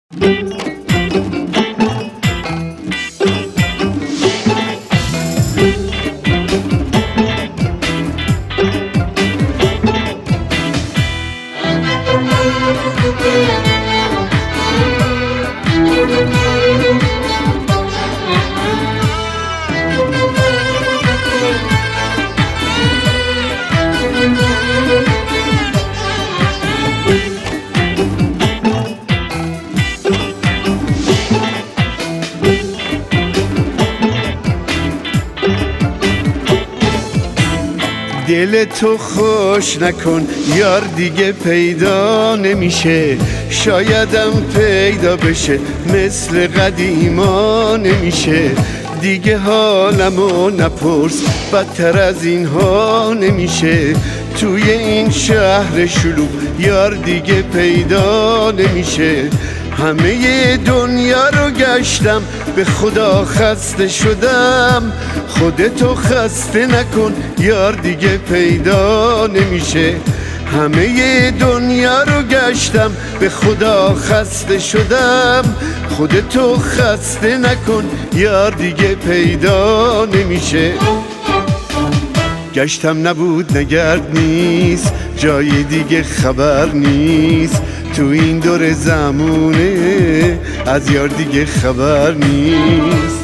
دل تو خوش نکن یار دیگه پیدا نمیشه، شایدم پیدا بشه مثل قدیما نمیشه. دیگه حالمو نپرس بدتر از اینها نمیشه، توی این شهر شلوغ یار دیگه پیدا نمیشه. همه دنیا رو گشتم به خدا خسته شدم، خودتو خسته نکن یار دیگه پیدا نمیشه. همه دنیا رو گشتم به خدا خسته شدم، خودتو خسته نکن یار دیگه پیدا نمیشه. گشتم نبود نگرد نیست، جای دیگه خبر نیست، تو این دور زمونه از یار دیگه خبر نیست.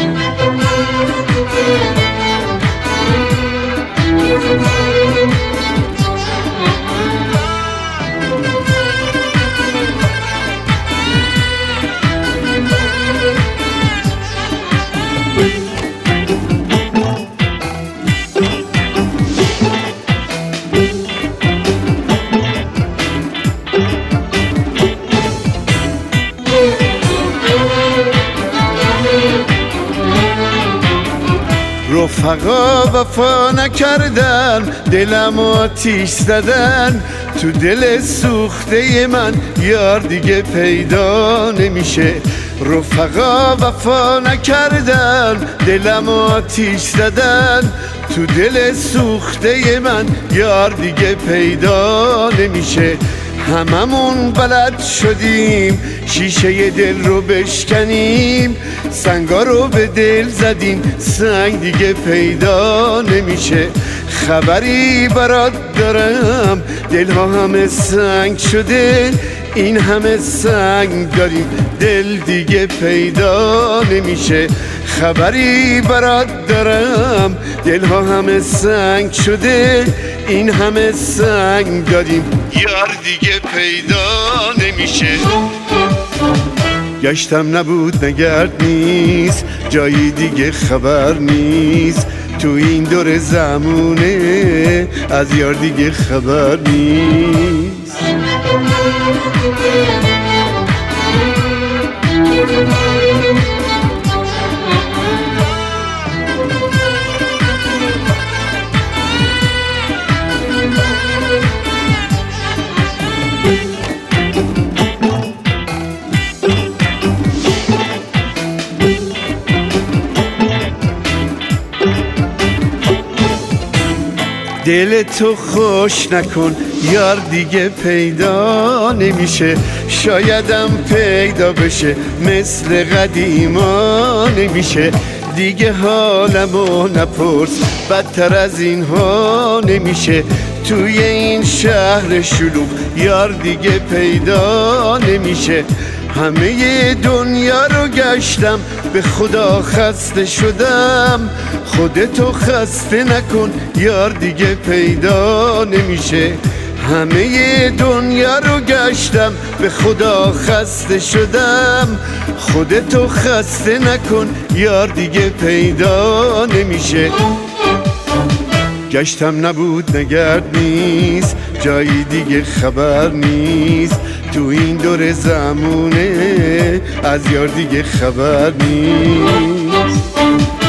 رفقا وفا نکردن، دلم آتیش زدن، تو دل سوخته من یار دیگه پیدا نمیشه. رفقا وفا نکردن، دلم آتیش زدن، تو دل سوخته من یار دیگه پیدا نمیشه. هممون بلد شدیم شیشه دل رو بشکنیم، سنگا رو به دل زدیم سنگ دیگه پیدا نمیشه. خبری برات دارم دلها همه سنگ شده، این همه سنگ داریم دل دیگه پیدا نمیشه. خبری برات دارم دلها همه سنگ شده، این همه سنگ داریم یار دیگه پیدا نمیشه. گشتم نبود نگرد نیست، جایی دیگه خبر نیست، تو این دور زمونه از یار دیگه خبر نیست. دل تو خوش نکن یار دیگه پیدا نمیشه، شایدم پیدا بشه مثل قدیما نمیشه. دیگه حالمو نپرس بدتر از اینها نمیشه، توی این شهر شلوغ یار دیگه پیدا نمیشه. همه دنیا رو گشتم به خدا خسته شدم، خودتو خسته نکن یار دیگه پیدا نمیشه. همه دنیا رو گشتم به خدا خسته شدم، خودتو خسته نکن یار دیگه پیدا نمیشه. گشتم نبود نگرد نیست، جایی دیگه خبر نیست، تو این دور زمونه از یار دیگه خبر نیست.